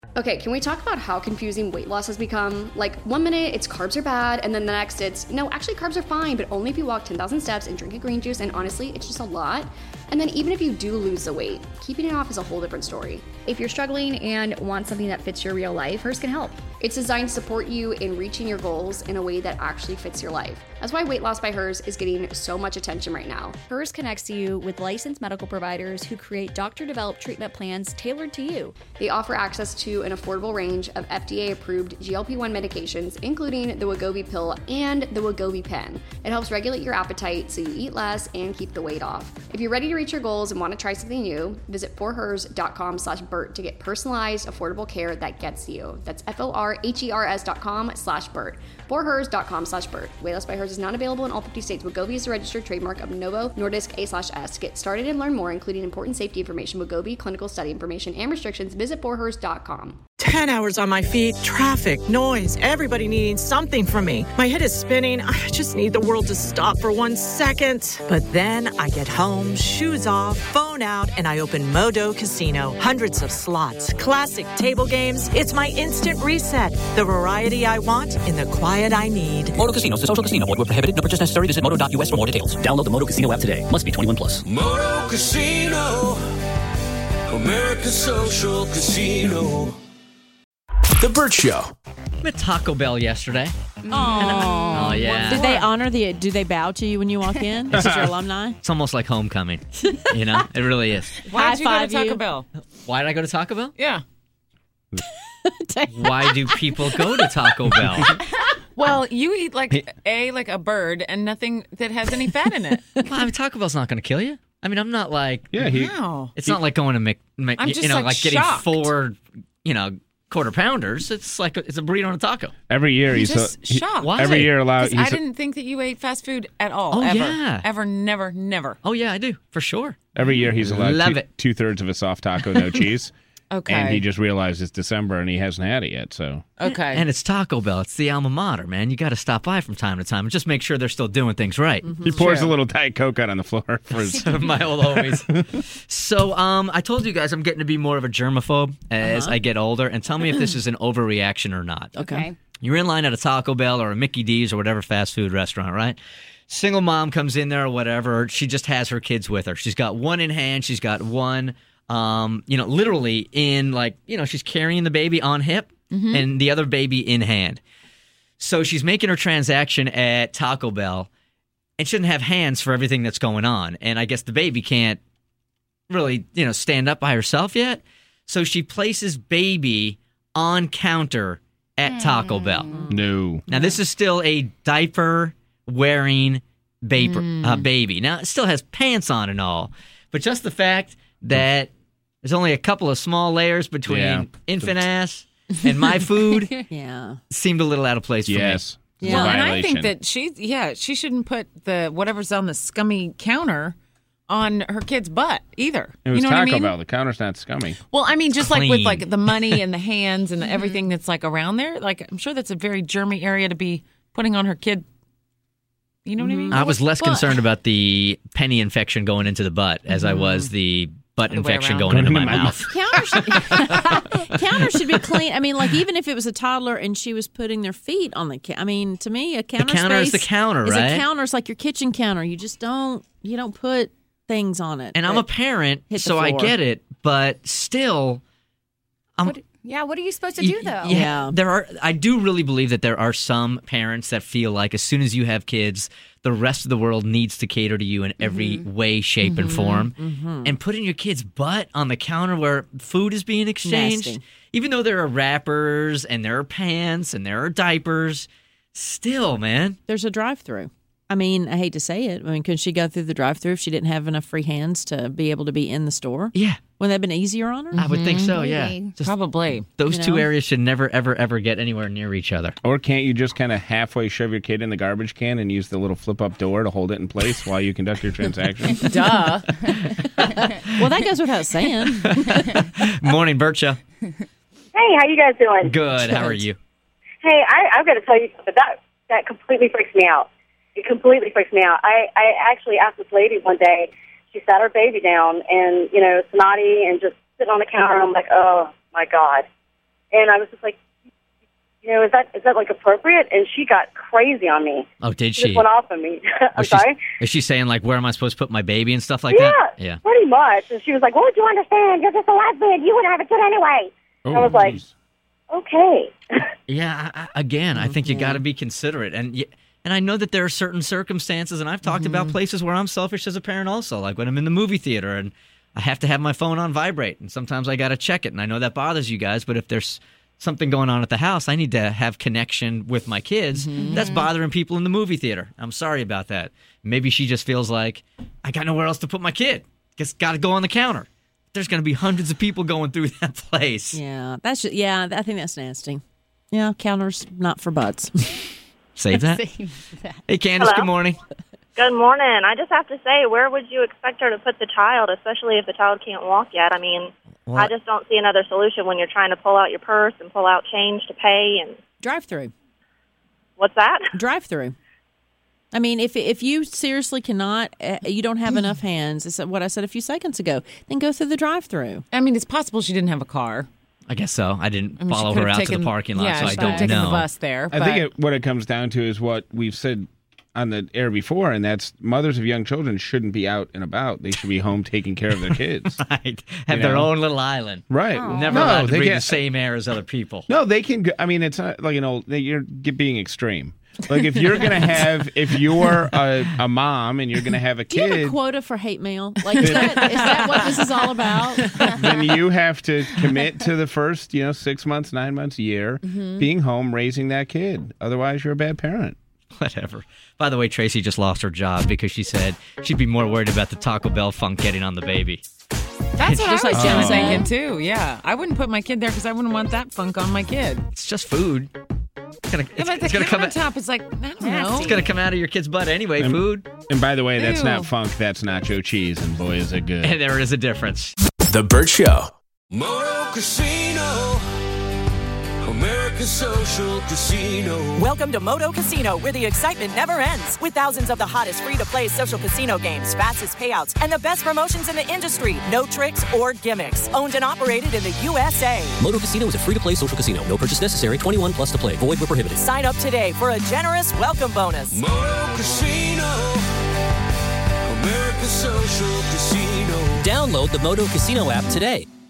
Okay, can we talk about how confusing weight loss has become? Like, 1 minute it's carbs are bad, and then the next it's, no, actually carbs are fine, but only if you walk 10,000 steps and drink a green juice, and honestly, it's just a lot. And then even if you do lose the weight, keeping it off is a whole different story. If you're struggling and want something that fits your real life, Hers can help. It's designed to support you in reaching your goals in a way that actually fits your life. That's why Weight Loss by Hers is getting so much attention right now. Hers connects you with licensed medical providers who create doctor-developed treatment plans tailored to you. They offer access to an affordable range of FDA-approved GLP-1 medications, including the Wegovy pill and the Wegovy pen. It helps regulate your appetite so you eat less and keep the weight off. If you're ready to reach your goals and want to try something new, visit forhers.com/Bert to get personalized, affordable care that gets you. That's forhers.com/Bert. forhers.com/Bert. Weight Loss by Hers is not available in all 50 states. Wegovy is a registered trademark of Novo Nordisk A/S. To get started and learn more, including important safety information, Wegovy clinical study information, and restrictions, visit forhers.com. 10 hours on my feet, traffic, noise, everybody needing something from me. My head is spinning. I just need the world to stop for 1 second. But then I get home, shoes off, phone out, and I open Modo Casino. Hundreds of slots, classic table games. It's my instant reset. The variety I want in the quiet I need. Modo Casino is a social casino. Void where prohibited. No purchase necessary. Visit modo.us for more details. Download the Modo Casino app today. Must be 21 plus. Modo Casino, America's social casino. The Bert Show. I'm at Taco Bell yesterday. Oh, yeah. Did they honor do they bow to you when you walk in? This is your alumni? It's almost like homecoming. You know, it really is. Why did you go to Taco Bell? Why did I go to Taco Bell? Yeah. Why do people go to Taco Bell? Well, you eat like a bird and nothing that has any fat in it. Well, I mean, Taco Bell's not going to kill you. I mean, I'm not like... Wow. It's not like going to I'm just like getting shocked. 4, quarter pounders. It's like it's a burrito and a taco. Every year I'm just shocked. Why? Every year allowed. I didn't think that you ate fast food at all. Oh, ever. yeah. Ever, never. Oh yeah, I do for sure. Every year he's allowed Love it. 2/3 of a soft taco, no cheese. Okay. And he just realized it's December and he hasn't had it yet. So Okay. And it's Taco Bell. It's the alma mater, man. You got to stop by from time to time and just make sure they're still doing things right. he pours a little Diet Coke out on the floor for his. My old homies. So I told you guys I'm getting to be more of a germaphobe as I get older, and tell me if this is an overreaction or not. Okay. You're in line at a Taco Bell or a Mickey D's or whatever fast food restaurant, right? Single mom comes in there or whatever. She just has her kids with her. She's got one in hand. She's got one, literally in she's carrying the baby on hip and the other baby in hand. So she's making her transaction at Taco Bell and shouldn't have hands for everything that's going on. And I guess the baby can't really, stand up by herself yet. So she places baby on counter at Taco Bell. No. Now, this is still a diaper-wearing baby. Now, it still has pants on and all, but just the fact that there's only a couple of small layers between infant ass and my food seemed a little out of place for me. Yes. Yeah. Well, and I think that she shouldn't put the whatever's on the scummy counter on her kid's butt either. It was you know Taco what I mean? Bell. The counter's not scummy. Well, I mean, just Clean. like with like the money and the hands and everything that's like around there. Like, I'm sure that's a very germy area to be putting on her kid. You know what I mean? I was less concerned about the penny infection going into the butt as I was the butt infection going into my mouth. Counter should be clean. I mean, like even if it was a toddler and she was putting their feet on the counter. I mean, to me, a counter is the counter, is right? a counter. It's like your kitchen counter. You just don't put things on it. And I'm a parent, so I get it, but still, What are you supposed to do, though? Yeah. I do really believe that there are some parents that feel like as soon as you have kids, the rest of the world needs to cater to you in every way, shape, and form. And putting your kid's butt on the counter where food is being exchanged, Nasty. even though there are wrappers and there are pants and there are diapers, still, man. There's a drive-through. I mean, I hate to say it. I mean, could she go through the drive-thru if she didn't have enough free hands to be able to be in the store? Yeah. Wouldn't that have been easier on her? I would think so, yeah. Maybe. Probably. Those two areas should never, ever, ever get anywhere near each other. Or can't you just kind of halfway shove your kid in the garbage can and use the little flip-up door to hold it in place while you conduct your transaction? Duh. Well, that goes without saying. Morning, Bert Show. Hey, how you guys doing? Good. How are you? Hey, I've got to tell you something. That completely freaks me out. It completely freaks me out. I actually asked this lady one day, she sat her baby down and, snotty and just sitting on the counter. I'm like, oh, my God. And I was just like, is that like appropriate? And she got crazy on me. Oh, did She she? just went off on me. I'm sorry? Is she saying, like, where am I supposed to put my baby and stuff like that? Yeah. Pretty much. And she was like, well, do you understand? You're just a lesbian. You wouldn't have a kid anyway. And I was like, okay. Yeah, I think you got to be considerate. And I know that there are certain circumstances, and I've talked about places where I'm selfish as a parent also, like when I'm in the movie theater and I have to have my phone on vibrate, and sometimes I got to check it. And I know that bothers you guys, but if there's something going on at the house, I need to have connection with my kids. That's bothering people in the movie theater. I'm sorry about that. Maybe she just feels like, I got nowhere else to put my kid. Just got to go on the counter. There's going to be hundreds of people going through that place. Yeah, I think that's nasty. Yeah, counters not for butts. Save that. Hey, Candace, Hello? good morning. Good morning. I just have to say, where would you expect her to put the child, especially if the child can't walk yet? I mean, I just don't see another solution when you're trying to pull out your purse and pull out change to pay. And drive-through. What's that? Drive-through. I mean, if you seriously cannot, you don't have enough hands, it's what I said a few seconds ago, then go through the drive-through. I mean, it's possible she didn't have a car. I guess so. I didn't I mean, follow she could her have out to the taken- parking lot, yeah, so I she don't could have taken know. the bus there. I think what it comes down to is what we've said on the air before, and that's mothers of young children shouldn't be out and about. They should be home taking care of their kids. Right. Have their own little island. Right. Never allowed to breathe the same air as other people. No, they can. I mean, it's not like, you're being extreme. Like if you're if you're a mom and you're gonna have a Do you have kid, a quota for hate mail? Like, is that what this is all about? then you have to commit to the first, 6 months, 9 months, a year, being home raising that kid. Otherwise, you're a bad parent. Whatever. By the way, Tracy just lost her job because she said she'd be more worried about the Taco Bell funk getting on the baby. That's what Just I like was Jenna said. thinking, too. Yeah. I wouldn't put my kid there because I wouldn't want that funk on my kid. It's just food. It's gonna come out. Top, it's like, I don't know. It's gonna come out of your kid's butt anyway. Food. And by the way, that's Ew. not funk. That's nacho cheese, and boy, is it good. And there is a difference. The Burt Show. Moto Casino, America's social casino. Welcome to Moto Casino, where the excitement never ends. With thousands of the hottest free-to-play social casino games, fastest payouts, and the best promotions in the industry. No tricks or gimmicks. Owned and operated in the USA. Moto Casino is a free-to-play social casino. No purchase necessary. 21 plus to play. Void where prohibited. Sign up today for a generous welcome bonus. Moto Casino, America's social casino. Download the Moto Casino app today.